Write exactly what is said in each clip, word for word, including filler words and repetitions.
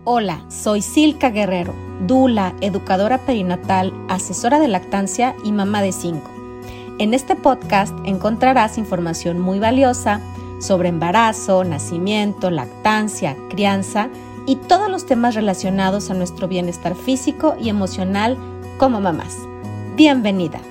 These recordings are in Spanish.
Hola, soy Silka Guerrero, dula, educadora perinatal, asesora de lactancia y mamá de cinco. En este podcast encontrarás información muy valiosa sobre embarazo, nacimiento, lactancia, crianza y todos los temas relacionados a nuestro bienestar físico y emocional como mamás. Bienvenida.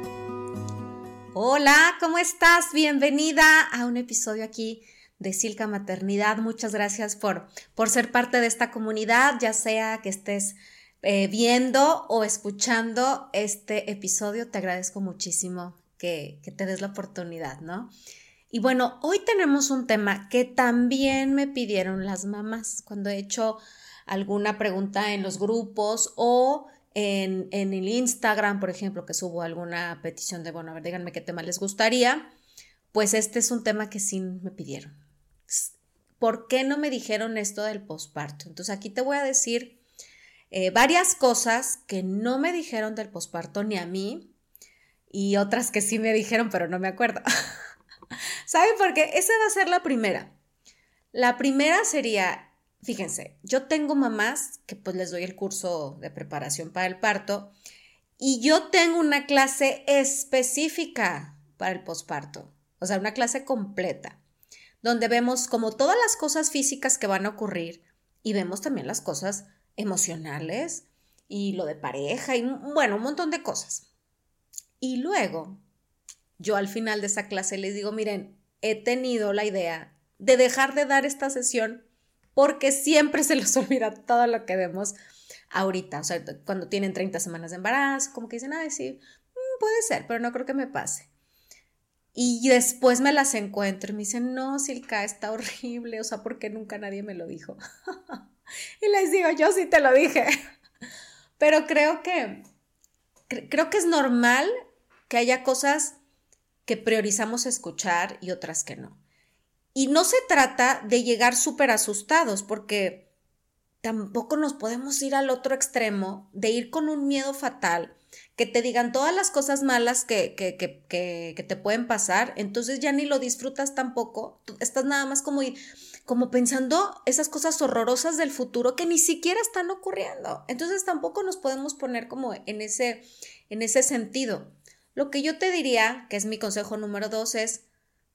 Hola, ¿cómo estás? Bienvenida a un episodio aquí de Silka Maternidad. Muchas gracias por, por ser parte de esta comunidad, ya sea que estés eh, viendo o escuchando este episodio. Te agradezco muchísimo que, que te des la oportunidad, ¿no? Y bueno, hoy tenemos un tema que también me pidieron las mamás cuando he hecho alguna pregunta en los grupos o en, en el Instagram, por ejemplo, que subo alguna petición de, bueno, a ver, díganme qué tema les gustaría. Pues este es un tema que sí me pidieron. ¿Por qué no me dijeron esto del posparto? Entonces aquí te voy a decir eh, varias cosas que no me dijeron del posparto ni a mí y otras que sí me dijeron, pero no me acuerdo. ¿Saben por qué? Esa va a ser la primera. La primera sería, fíjense, yo tengo mamás que pues les doy el curso de preparación para el parto y yo tengo una clase específica para el posparto, o sea, una clase completa, donde vemos como todas las cosas físicas que van a ocurrir y vemos también las cosas emocionales y lo de pareja y bueno, un montón de cosas. Y luego, yo al final de esa clase les digo, miren, he tenido la idea de dejar de dar esta sesión porque siempre se les olvida todo lo que vemos ahorita, o sea, cuando tienen treinta semanas de embarazo, como que dicen, ay, sí, puede ser, pero no creo que me pase. Y después me las encuentro y me dicen, no, Silka, está horrible, o sea, ¿por qué nunca nadie me lo dijo? Y les digo, yo sí te lo dije. Pero creo que, creo que es normal que haya cosas que priorizamos escuchar y otras que no. Y no se trata de llegar súper asustados, porque tampoco nos podemos ir al otro extremo de ir con un miedo fatal, que te digan todas las cosas malas que, que, que, que, que te pueden pasar, entonces ya ni lo disfrutas tampoco, tú estás nada más como, como pensando esas cosas horrorosas del futuro que ni siquiera están ocurriendo, entonces tampoco nos podemos poner como en ese, en ese sentido. Lo que yo te diría, que es mi consejo número dos, es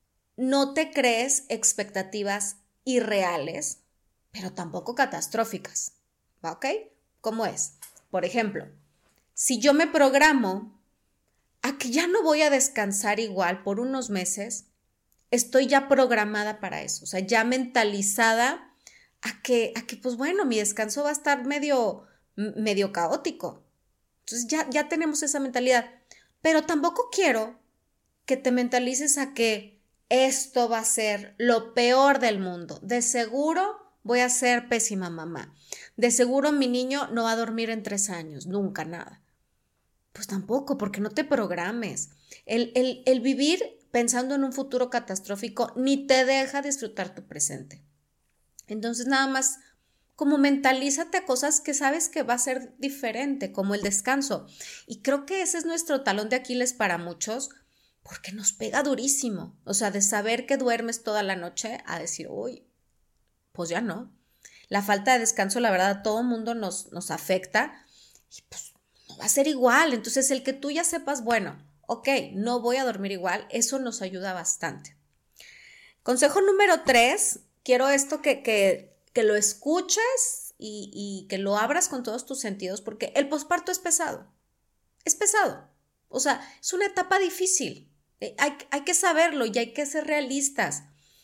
no te crees expectativas irreales, pero tampoco catastróficas, ¿ok? ¿Cómo es? Por ejemplo, si yo me programo a que ya no voy a descansar igual por unos meses, estoy ya programada para eso, o sea, ya mentalizada a que, a que pues bueno, mi descanso va a estar medio, medio caótico. Entonces ya, ya tenemos esa mentalidad, pero tampoco quiero que te mentalices a que esto va a ser lo peor del mundo. De seguro voy a ser pésima mamá. De seguro mi niño no va a dormir en tres años, nunca nada. Pues tampoco, porque no te programes. El, el, el vivir pensando en un futuro catastrófico ni te deja disfrutar tu presente. Entonces nada más como mentalízate a cosas que sabes que va a ser diferente, como el descanso. Y creo que ese es nuestro talón de Aquiles para muchos, porque nos pega durísimo. O sea, de saber que duermes toda la noche a decir, uy, pues ya no. La falta de descanso, la verdad, a todo mundo nos, nos afecta y pues no va a ser igual. Entonces, el que tú ya sepas, bueno, ok, no voy a dormir igual, eso nos ayuda bastante. Consejo número tres, quiero esto que, que, que lo escuches y, y que lo abras con todos tus sentidos, porque el posparto es pesado, es pesado. O sea, es una etapa difícil, hay, hay que saberlo y hay que ser realistas.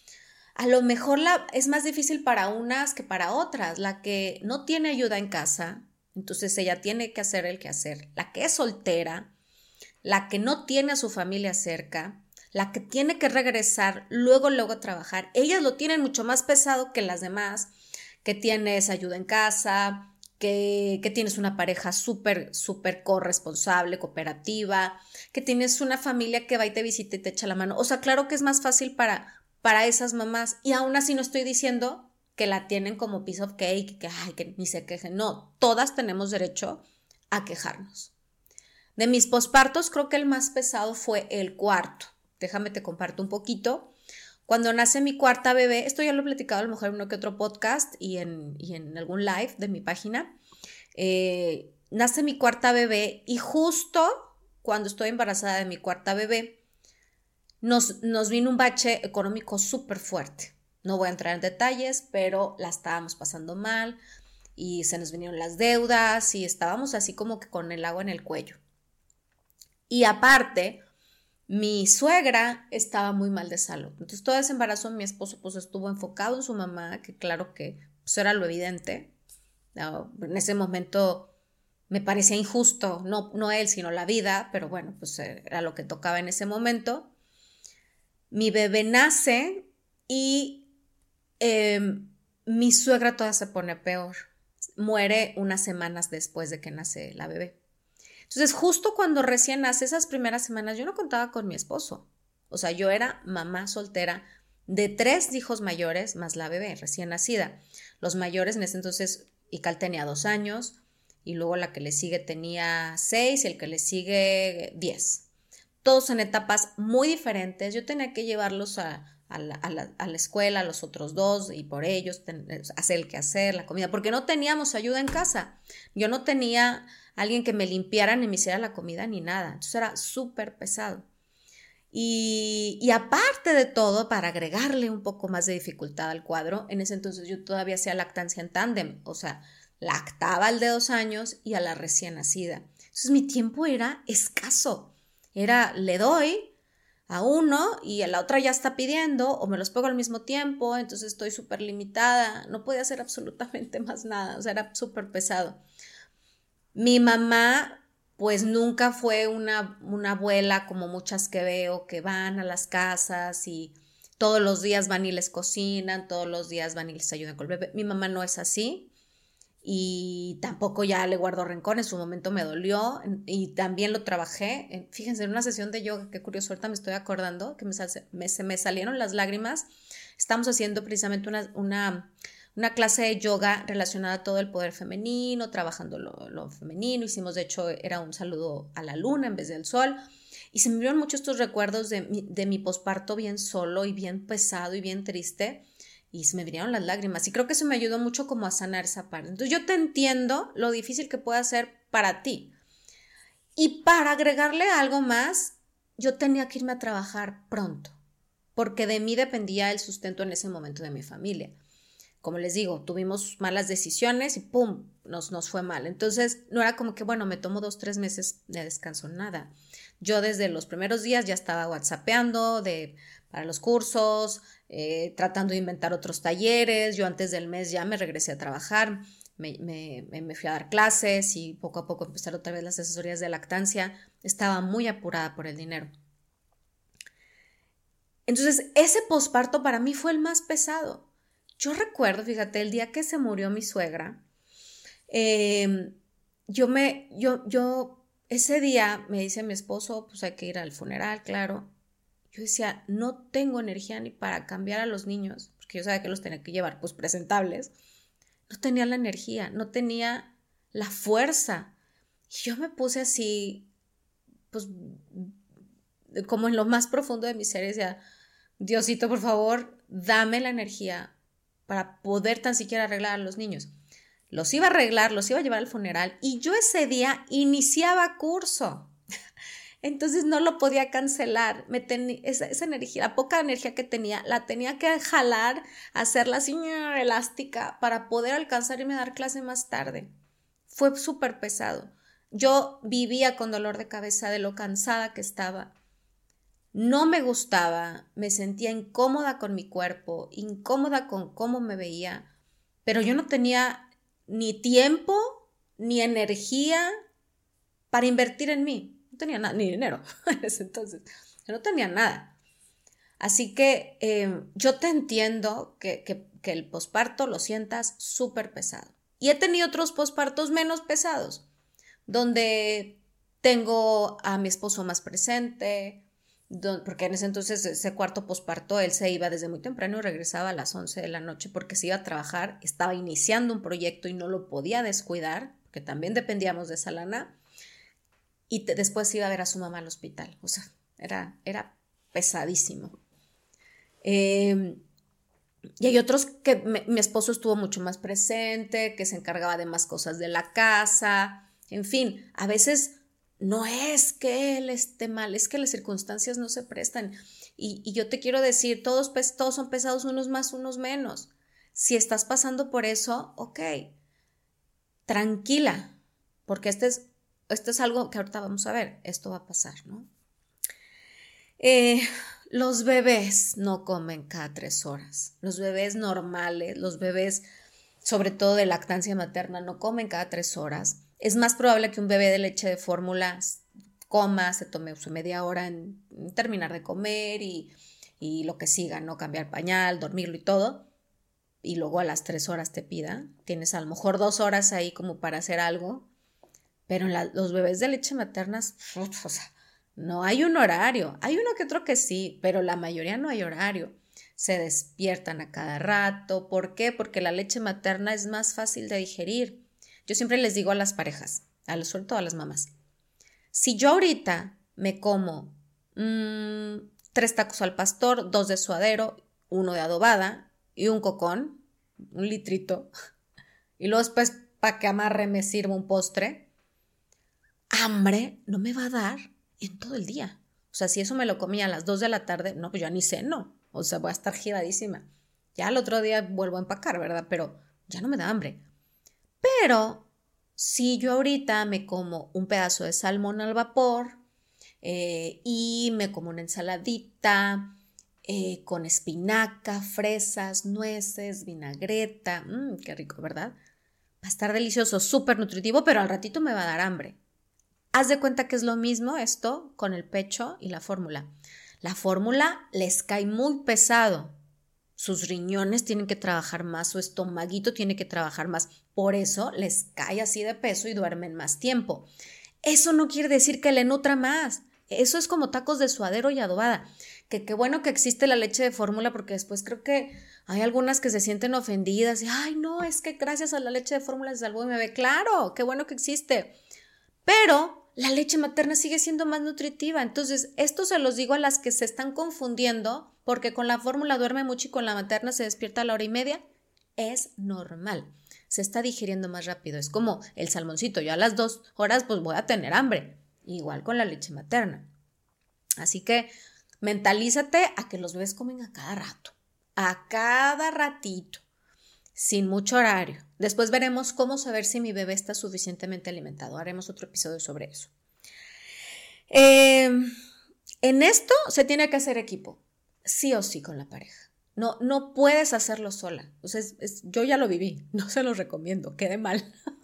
A lo mejor la, es más difícil para unas que para otras. La que no tiene ayuda en casa, entonces ella tiene que hacer el quehacer. La que es soltera, la que no tiene a su familia cerca, la que tiene que regresar luego, luego a trabajar. Ellas lo tienen mucho más pesado que las demás, que tienes ayuda en casa, que, que tienes una pareja súper, súper corresponsable, cooperativa, que tienes una familia que va y te visita y te echa la mano. O sea, claro que es más fácil para... para esas mamás, y aún así no estoy diciendo que la tienen como piece of cake, que, ay, que ni se quejen, no, todas tenemos derecho a quejarnos. De mis pospartos creo que el más pesado fue el cuarto, déjame te comparto un poquito, Cuando nace mi cuarta bebé, esto ya lo he platicado a lo mejor en uno que otro podcast y en, y en algún live de mi página, eh, nace mi cuarta bebé y justo cuando estoy embarazada de mi cuarta bebé, nos, nos vino un bache económico súper fuerte. No voy a entrar en detalles, pero la estábamos pasando mal y se nos vinieron las deudas y estábamos así como que con el agua en el cuello. Y aparte, mi suegra estaba muy mal de salud. Entonces, todo ese embarazo mi esposo pues estuvo enfocado en su mamá, que claro que pues, era lo evidente. No, en ese momento me parecía injusto, no, no él, sino la vida, pero bueno, pues era lo que tocaba en ese momento. Mi bebé nace y eh, mi suegra todavía se pone peor. Muere unas semanas después de que nace la bebé. Entonces, justo cuando recién nace, esas primeras semanas, yo no contaba con mi esposo. O sea, yo era mamá soltera de tres hijos mayores, más la bebé recién nacida. Los mayores en ese entonces, Ical tenía dos años, y luego la que le sigue tenía seis, y el que le sigue diez. Todos en etapas muy diferentes. Yo tenía que llevarlos a, a, la, a, la, a la escuela, a los otros dos, y por ellos ten, hacer el quehacer, la comida, porque no teníamos ayuda en casa. Yo no tenía alguien que me limpiara ni me hiciera la comida ni nada. Entonces era súper pesado. Y, y aparte de todo, para agregarle un poco más de dificultad al cuadro, en ese entonces yo todavía hacía lactancia en tándem, o sea, lactaba al de dos años y a la recién nacida. Entonces mi tiempo era escaso. Era, le doy a uno y a la otra ya está pidiendo, o me los pego al mismo tiempo, entonces estoy súper limitada. No podía hacer absolutamente más nada, o sea, era súper pesado. Mi mamá, pues nunca fue una, una abuela como muchas que veo que van a las casas y todos los días van y les cocinan, todos los días van y les ayudan con el bebé. Mi mamá no es así y tampoco ya le guardo rencor, en su momento me dolió y también lo trabajé. Fíjense, en una sesión de yoga, qué curioso, ahorita me estoy acordando que me, me, se me salieron las lágrimas. Estamos haciendo precisamente una... una una clase de yoga relacionada a todo el poder femenino, trabajando lo, lo femenino. Hicimos, de hecho, era un saludo a la luna en vez del sol. Y se me vieron mucho estos recuerdos de mi, de mi posparto bien solo y bien pesado y bien triste. Y se me vinieron las lágrimas. Y creo que eso me ayudó mucho como a sanar esa parte. Entonces yo te entiendo lo difícil que puede ser para ti. Y para agregarle algo más, yo tenía que irme a trabajar pronto. Porque de mí dependía el sustento en ese momento de mi familia. Como les digo, tuvimos malas decisiones y ¡pum! Nos, nos fue mal. Entonces, no era como que, bueno, me tomo dos, tres meses de descanso, nada. Yo desde los primeros días ya estaba whatsappeando de, para los cursos, eh, tratando de inventar otros talleres. Yo antes del mes ya me regresé a trabajar, me, me, me fui a dar clases y poco a poco empezaron otra vez las asesorías de lactancia. Estaba muy apurada por el dinero. Entonces, ese posparto para mí fue el más pesado. Yo recuerdo, fíjate, el día que se murió mi suegra, eh, yo me, yo, yo, ese día me dice mi esposo, pues hay que ir al funeral, claro. Yo decía, no tengo energía ni para cambiar a los niños, porque yo sabía que los tenía que llevar, pues presentables. No tenía la energía, no tenía la fuerza. Y yo me puse así, pues, como en lo más profundo de mi ser, decía, Diosito, por favor, dame la energía para poder tan siquiera arreglar a los niños. Los iba a arreglar, los iba a llevar al funeral y yo ese día iniciaba curso. Entonces no lo podía cancelar. Me ten, esa, esa energía, la poca energía que tenía, la tenía que jalar, hacerla así elástica para poder alcanzar y me dar clase más tarde. Fue súper pesado. Yo vivía con dolor de cabeza de lo cansada que estaba. No me gustaba, me sentía incómoda con mi cuerpo, incómoda con cómo me veía, pero yo no tenía ni tiempo ni energía para invertir en mí. No tenía nada, ni dinero en ese entonces. Yo no tenía nada. Así que eh, yo te entiendo que, que, que el posparto lo sientas súper pesado. Y he tenido otros pospartos menos pesados, donde tengo a mi esposo más presente, porque en ese entonces, ese cuarto posparto, él se iba desde muy temprano y regresaba a las once de la noche porque se iba a trabajar, estaba iniciando un proyecto y no lo podía descuidar, porque también dependíamos de esa lana, y te, después iba a ver a su mamá al hospital, o sea, era, era pesadísimo. Eh, y hay otros que me, mi esposo estuvo mucho más presente, que se encargaba de más cosas de la casa, en fin, a veces no es que él esté mal, es que las circunstancias no se prestan. Y, y yo te quiero decir, todos, todos son pesados, unos más, unos menos. Si estás pasando por eso, ok, tranquila, porque este es, este es algo que ahorita vamos a ver, esto va a pasar, ¿no? Eh, los bebés no comen cada tres horas, los bebés normales, los bebés sobre todo de lactancia materna no comen cada tres horas. Es más probable que un bebé de leche de fórmula coma, se tome su media hora en, en terminar de comer y, y lo que siga, ¿no? Cambiar pañal, dormirlo y todo, y luego a las tres horas te pida. Tienes a lo mejor dos horas ahí como para hacer algo, pero en la, los bebés de leche materna, uf, o sea, no hay un horario. Hay uno que otro que sí, pero la mayoría no hay horario. Se despiertan a cada rato. ¿Por qué? Porque la leche materna es más fácil de digerir. Yo siempre les digo a las parejas, a los, sobre todo a las mamás, si yo ahorita me como mmm, tres tacos al pastor, dos de suadero, uno de adobada y un cocón, un litrito, y luego después para que amarre me sirva un postre, hambre no me va a dar en todo el día. O sea, si eso me lo comía a las dos de la tarde, no, pues ya ni ceno. O sea, voy a estar giradísima. Ya al otro día vuelvo a empacar, ¿verdad? Pero ya no me da hambre. Pero si yo ahorita me como un pedazo de salmón al vapor eh, y me como una ensaladita eh, con espinaca, fresas, nueces, vinagreta, mmm, qué rico, ¿verdad? Va a estar delicioso, súper nutritivo, pero al ratito me va a dar hambre. Haz de cuenta que es lo mismo esto con el pecho y la fórmula. La fórmula les cae muy pesado. Sus riñones tienen que trabajar más, su estomaguito tiene que trabajar más. Por eso les cae así de peso y duermen más tiempo. Eso no quiere decir que le nutra más. Eso es como tacos de suadero y adobada. Que qué bueno que existe la leche de fórmula, porque después creo que hay algunas que se sienten ofendidas y, ay, no, es que gracias a la leche de fórmula se salvó mi bebé. Claro, qué bueno que existe. Pero la leche materna sigue siendo más nutritiva. Entonces, esto se los digo a las que se están confundiendo porque con la fórmula duerme mucho y con la materna se despierta a la hora y media. Es normal. Se está digiriendo más rápido. Es como el salmoncito. Yo a las dos horas pues voy a tener hambre. Igual con la leche materna. Así que mentalízate a que los bebés comen a cada rato. A cada ratito. Sin mucho horario. Después veremos cómo saber si mi bebé está suficientemente alimentado. Haremos otro episodio sobre eso. Eh, en esto se tiene que hacer equipo, sí o sí con la pareja. No, no puedes hacerlo sola. O sea, es, es, yo ya lo viví, no se los recomiendo, quede mal.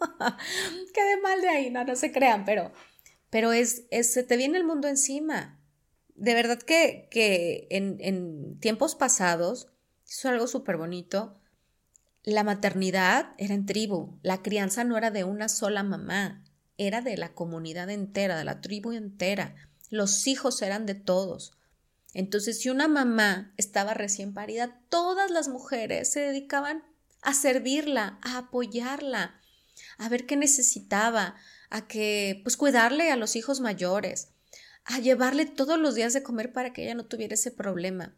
Quede mal de ahí, no, no se crean, pero, pero es, es, se te viene el mundo encima. De verdad que, que en, en tiempos pasados, eso es algo súper bonito. La maternidad era en tribu, la crianza no era de una sola mamá, era de la comunidad entera, de la tribu entera. Los hijos eran de todos. Entonces, si una mamá estaba recién parida, todas las mujeres se dedicaban a servirla, a apoyarla, a ver qué necesitaba, a que, pues, cuidarle a los hijos mayores, a llevarle todos los días de comer para que ella no tuviera ese problema,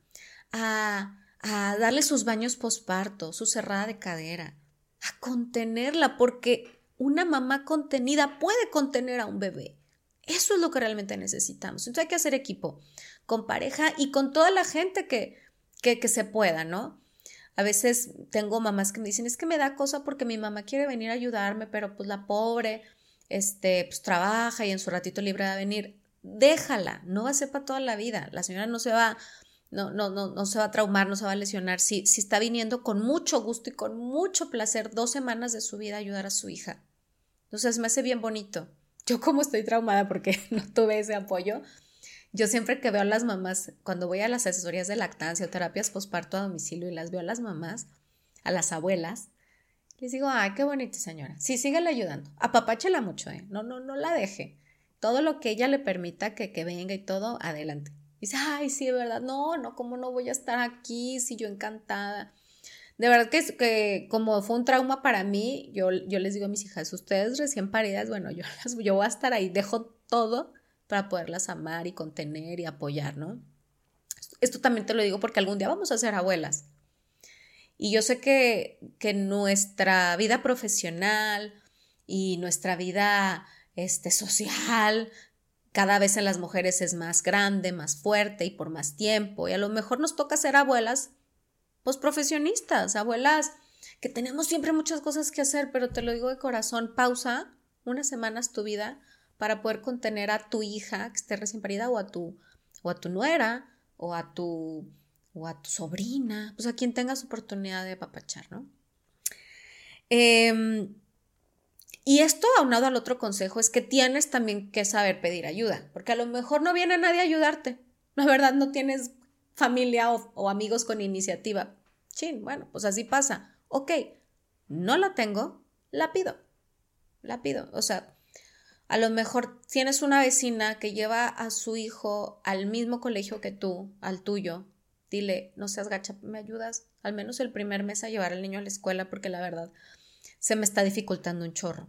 a a darle sus baños posparto, su cerrada de cadera, a contenerla, porque una mamá contenida puede contener a un bebé. Eso es lo que realmente necesitamos. Entonces hay que hacer equipo con pareja y con toda la gente que, que, que se pueda, ¿no? A veces tengo mamás que me dicen, es que me da cosa porque mi mamá quiere venir a ayudarme, pero pues la pobre este, pues, trabaja y en su ratito libre va a venir. Déjala, no va a ser para toda la vida. La señora no se va... No, no, no, no se va a traumar, no se va a lesionar. Si, si está viniendo con mucho gusto y con mucho placer dos semanas de su vida a ayudar a su hija. Entonces me hace bien bonito. Yo como estoy traumada porque no tuve ese apoyo, yo siempre que veo a las mamás, cuando voy a las asesorías de lactancia o terapias posparto a domicilio y las veo a las mamás, a las abuelas, les digo, ay, qué bonita señora. Sí, síguele ayudando. Apapáchela mucho, ¿eh? No, no, no la deje. Todo lo que ella le permita que, que venga y todo, adelante. Dice, ay, sí, de verdad, no, no, ¿cómo no voy a estar aquí? Si yo encantada. De verdad que, que como fue un trauma para mí, yo, yo les digo a mis hijas, ustedes recién paridas, bueno, yo, las, yo voy a estar ahí, dejo todo para poderlas amar y contener y apoyar, ¿no? esto también te lo digo porque algún día vamos a ser abuelas. Y yo sé que, que nuestra vida profesional y nuestra vida este, social cada vez en las mujeres es más grande, más fuerte y por más tiempo. Y a lo mejor nos toca ser abuelas, pues profesionistas, abuelas que tenemos siempre muchas cosas que hacer, pero te lo digo de corazón, pausa unas semanas tu vida para poder contener a tu hija que esté recién parida o a tu, o a tu nuera o a tu, o a tu sobrina, pues a quien tengas oportunidad de apapachar, ¿no? Eh, y esto aunado al otro consejo es que tienes también que saber pedir ayuda, porque a lo mejor no viene nadie a ayudarte, la verdad no tienes familia o, o amigos con iniciativa. Chin, bueno, pues así pasa. Ok, no la tengo, la pido, la pido. O sea, a lo mejor tienes una vecina que lleva a su hijo al mismo colegio que tú, al tuyo. Dile, no seas gacha, ¿me ayudas? Al menos el primer mes a llevar al niño a la escuela porque la verdad se me está dificultando un chorro.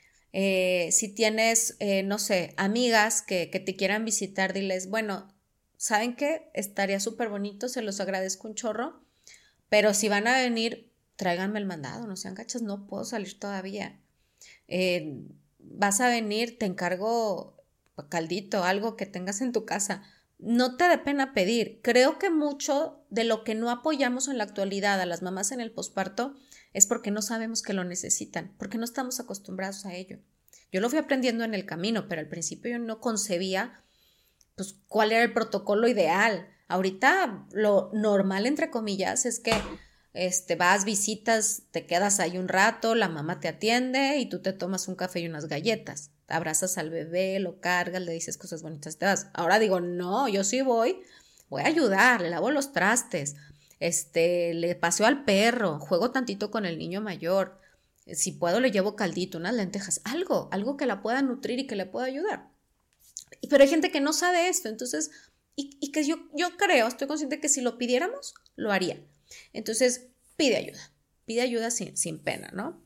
Eh, si tienes, eh, no sé, amigas que, que te quieran visitar, diles, bueno, ¿saben qué? Estaría súper bonito, se los agradezco un chorro, pero si van a venir, tráiganme el mandado, no sean gachas, no puedo salir todavía. Eh, vas a venir, te encargo caldito, algo que tengas en tu casa. No te dé pena pedir. Creo que mucho de lo que no apoyamos en la actualidad a las mamás en el posparto es porque no sabemos que lo necesitan, porque no estamos acostumbrados a ello. Yo lo fui aprendiendo en el camino, pero al principio yo no concebía pues cuál era el protocolo ideal. Ahorita lo normal, entre comillas, es que este, vas, visitas, te quedas ahí un rato, la mamá te atiende y tú te tomas un café y unas galletas. Abrazas al bebé, lo cargas, le dices cosas bonitas, te vas. Ahora digo, no, yo sí voy, voy a ayudar, le lavo los trastes, este, le paseo al perro, juego tantito con el niño mayor, si puedo le llevo caldito, unas lentejas, algo, algo que la pueda nutrir y que le pueda ayudar. Pero hay gente que no sabe esto, entonces, y, y que yo, yo creo, estoy consciente que si lo pidiéramos, lo haría. Entonces, pide ayuda, pide ayuda sin, sin pena, ¿no?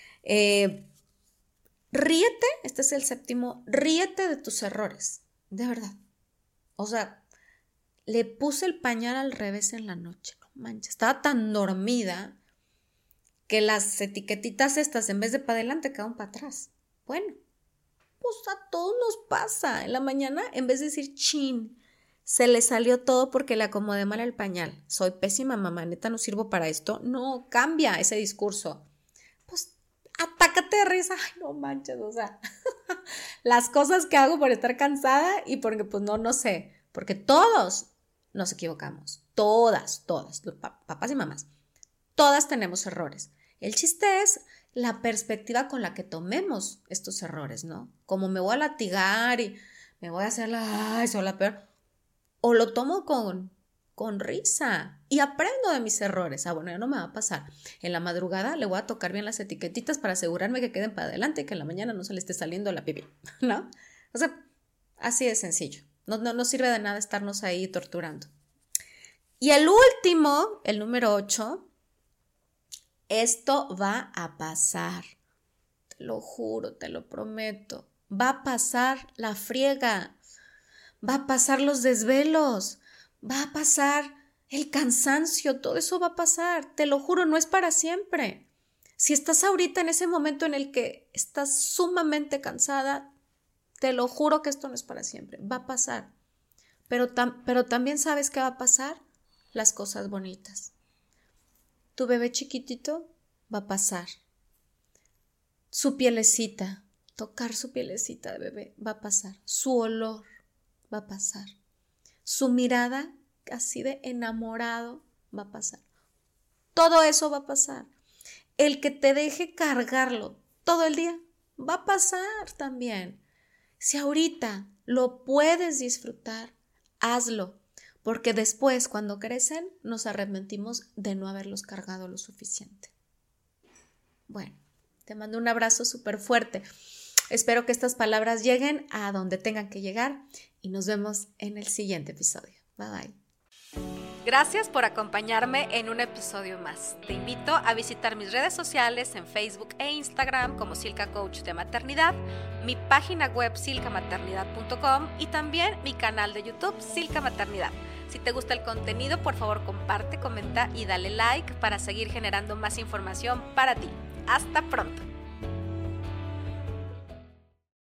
Eh, ríete, este es el séptimo, ríete de tus errores, de verdad. O sea, le puse el pañal al revés en la noche, no manches, estaba tan dormida que las etiquetitas estas, en vez de para adelante, quedaron para atrás. Bueno, pues a todos nos pasa. En la mañana, en vez de decir chin, se le salió todo porque le acomodé mal el pañal. Soy pésima mamá, neta no sirvo para esto. No, cambia ese discurso. Pues atácate de risa. Ay, no manches, o sea, las cosas que hago por estar cansada y porque pues no, no sé. Porque todos nos equivocamos. Todas, todas, los papás y mamás. Todas tenemos errores. El chiste es la perspectiva con la que tomemos estos errores, ¿no? Como me voy a latigar y me voy a hacer la, ay, soy la peor. O lo tomo con, con risa y aprendo de mis errores. Ah, bueno, ya no me va a pasar. En la madrugada le voy a tocar bien las etiquetitas para asegurarme que queden para adelante y que en la mañana no se le esté saliendo la pipí, ¿no? O sea, así de sencillo. No, no, no sirve de nada estarnos ahí torturando. Y el último, el número ocho, esto va a pasar. Te lo juro, te lo prometo. Va a pasar la friega. Va a pasar los desvelos, va a pasar el cansancio, todo eso va a pasar, te lo juro, no es para siempre. Si estás ahorita en ese momento en el que estás sumamente cansada, te lo juro que esto no es para siempre, va a pasar. Pero, tam- pero también sabes qué va a pasar, las cosas bonitas. Tu bebé chiquitito va a pasar. Su pielecita, tocar su pielecita de bebé va a pasar. Su olor va a pasar. Su mirada así de enamorado va a pasar. Todo eso va a pasar. El que te deje cargarlo todo el día va a pasar también. Si ahorita lo puedes disfrutar, hazlo, porque después cuando crecen nos arrepentimos de no haberlos cargado lo suficiente. Bueno, te mando un abrazo súper fuerte. Espero que estas palabras lleguen a donde tengan que llegar y nos vemos en el siguiente episodio. Bye bye. Gracias por acompañarme en un episodio más. Te invito a visitar mis redes sociales en Facebook e Instagram como Silka Coach de Maternidad, mi página web silka maternidad punto com y también mi canal de YouTube Silka Maternidad. Si te gusta el contenido, por favor comparte, comenta y dale like para seguir generando más información para ti. Hasta pronto.